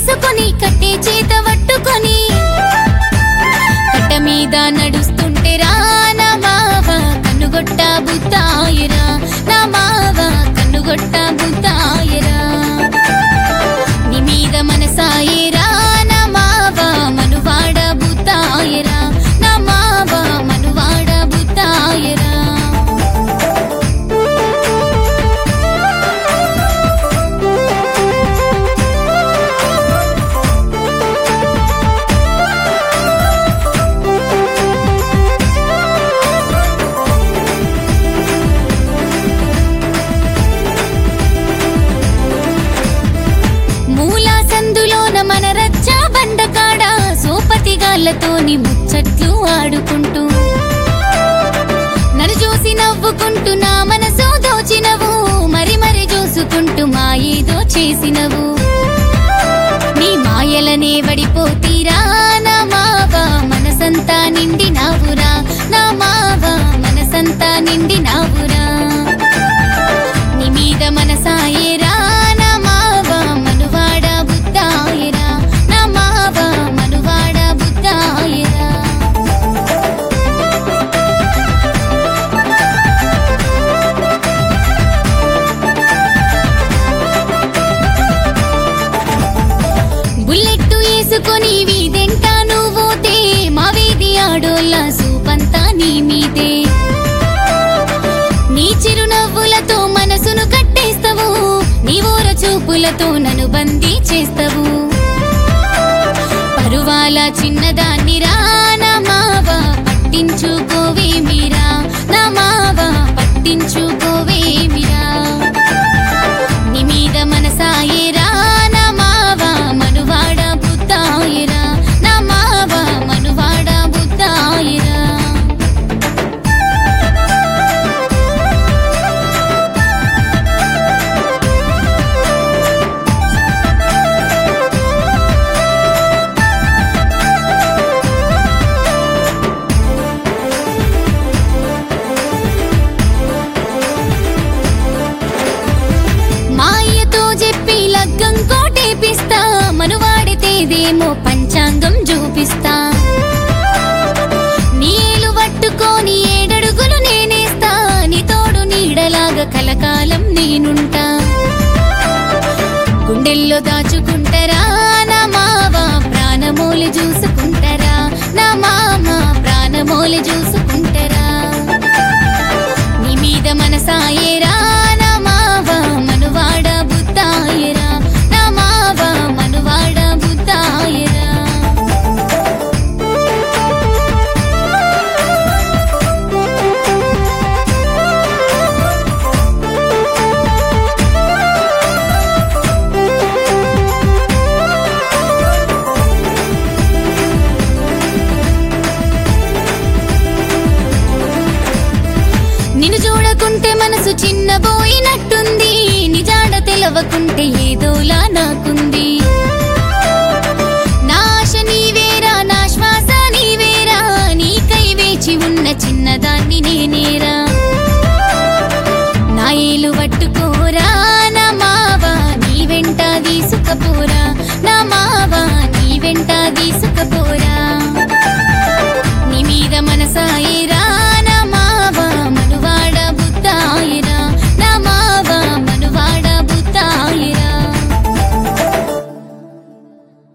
వేసుకొని కట్టే చేత పట్టుకొని కట్ట మీద నడుస్తుంటే రా నా మావ కన్నుగొట్ట బుద్ధాయరా నా మావ కన్నుగొట్ట బుద్ధాయరా నీ మీద మనసాయేరా నా మావ మనువాడ బుద్ధాయరా నా మావ మనువాడ బుద్ధాయరా మన రచ్చా బండకాడ సోపతిగాళ్ళతోని ముచ్చట్లు ఆడుకుంటూ నన్ను చూసి నవ్వుకుంటూ నా మనసు దోచినవు మరి మరి చూసుకుంటూ మాయేదో చేసినవు నీ మాయలనే వడిపోతీరా నా మావ మనసంతా నిండినావురా నా మావ మనసంతా నిండినావురా నీ మీద మనసాయేరా నా మావ మనువాడ బుద్ధాయరా నా మావ మనువాడ బుద్ధాయరా బుల్లెట్టు వేసుకొని వీధెంట నువ్వోతే మా వీధి ఆడోళ్ళ సూపంతా నీ మీదే నీ చిరునవ్వులతో మనసును కట్టేస్తావు నీ ఊర చూపులతో నన్ను బందీ చేస్తావు పరువాల చిన్నదాన్ని రా నా మావ పట్టించుకోవేమిరా నా మావ పట్టించుకోవేమిరా నీ మీద మనసాయేరా నా మావ మనువాడ బుద్ధాయరా నా మావ మనువాడ బుద్ధాయరా లగ్గం కోటేపిస్తా మనువాడితేదేమో పంచాంగం చూపిస్తా నీళ్ళు పట్టుకొని 7 అడుగులు నేనేస్తా నీ తోడు నీడలాగా కలకాలం నేనుంటా గుండెల్లో దాచుకుంటారా నా మావ ప్రాణమోలి చూసుకుంటారా నా మామ ప్రాణమోలి చూసుకుంటారా నీ మీద మనసాయేరా నా మావ మనువాడ బుద్ధాయరా నా మావ మనువాడ బుద్ధాయరా నిన్ను చూడకుంటే మనసు చిన్నబోయినట్టుంది నిజాడ తెలవకుంటే ఏదోలా నాకుంది నా ఆశ నీవేరా నా శ్వాస నీవేరా నీకై వేచి ఉన్న చిన్నదాన్ని నేనేరా